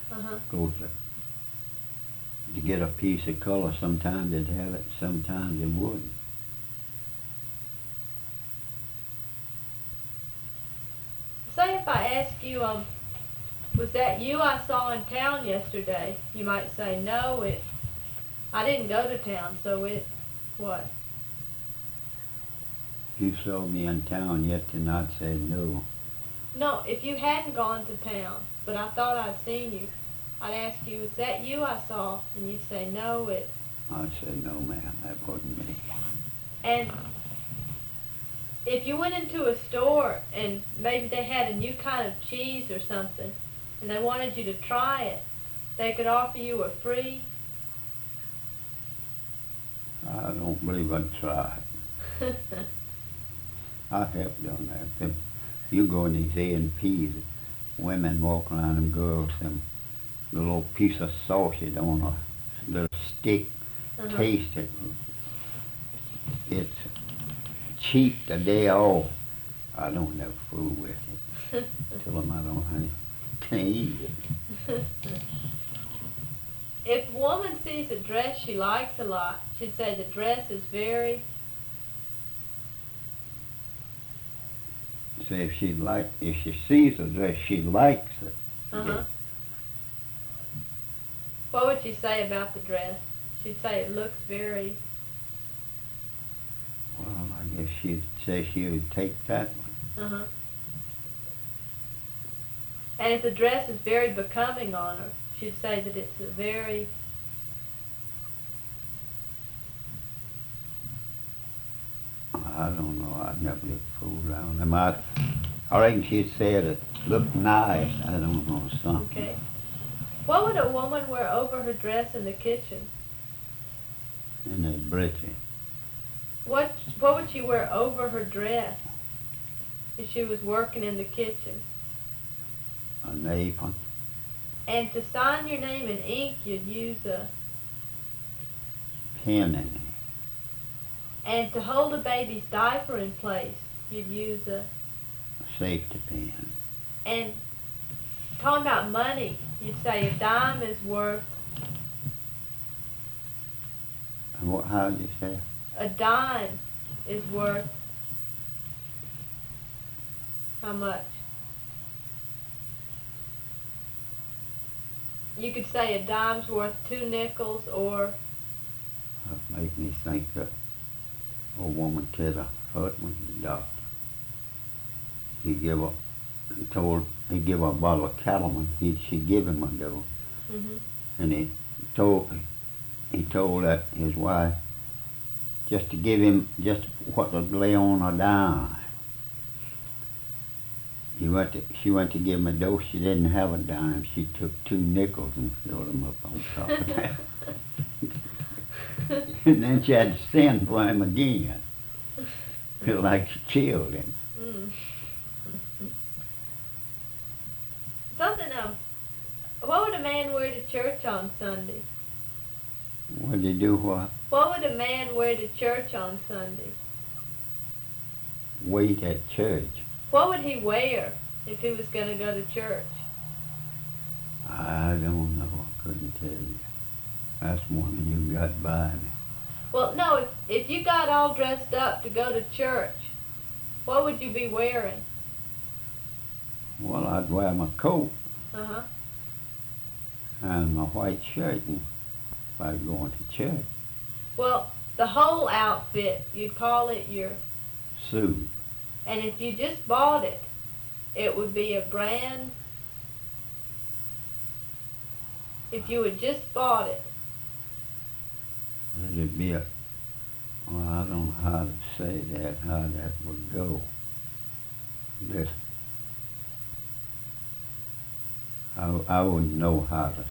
Uh-huh. Go to get a piece of color. Sometimes they'd have it, sometimes they wouldn't. Say if I ask you, was that you I saw in town yesterday? You might say, no, I didn't go to town, so what? You saw me in town yet and I'd say no. No, if you hadn't gone to town, but I thought I'd seen you, I'd ask you, is that you I saw? And you'd say, no, I'd say no, ma'am, that wasn't me. and if you went into a store and maybe they had a new kind of cheese or something, and they wanted you to try it, they could offer you a free. I don't believe I'd try it. I have done that. You go in these A&Ps, women walk around, them girls, them the little piece of sausage on a little stick, Uh-huh. taste it. It's cheap the day off. I don't never fool with it. Tell them I don't, honey, can't eat it. If a woman sees a dress she likes a lot, she'd say the dress is very. Say if she sees a dress, she likes it. Uh-huh. What would she say about the dress? She'd say it looks very. Well, I guess she'd say she would take that one. Uh-huh. And if the dress is very becoming on her, she'd say that it's a very. I don't know. I never get fooled around them. I reckon she'd say it looked nice. I don't know, something. Okay. What would a woman wear over her dress in the kitchen? And a breeches. What would she wear over her dress if she was working in the kitchen? An apron. And to sign your name in ink, you'd use a. Pen in it. And to hold a baby's diaper in place, you'd use a. Safety pin. And talking about money, you'd say a dime is worth. How'd you say? A dime is worth. How much? You could say a dime's worth 2 nickels, or. That made me think that old woman kid a husband, the doctor. He give her a bottle of cattleman. She give him a dose. Mm-hmm. And told that his wife just to give him just what to lay on a dime. She went to give him a dose. She didn't have a dime. She took 2 nickels and filled them up on top of that. And then she had to send for him again. Feel like she killed him. Mm. Something else. What would a man wear to church on Sunday? Would he do what? What would a man wear to church on Sunday? Wait at church. What would he wear if he was going to go to church? I don't know. I couldn't tell you. That's one you got by me. Well, no, if you got all dressed up to go to church, what would you be wearing? Well, I'd wear my coat Uh-huh. and my white shirt if I was going to church. Well, the whole outfit, you'd call it your. Suit. And if you just bought it, it would be a brand. If you had just bought it. It'd be well, I don't know how to say that, how that would go. This, I wouldn't know how to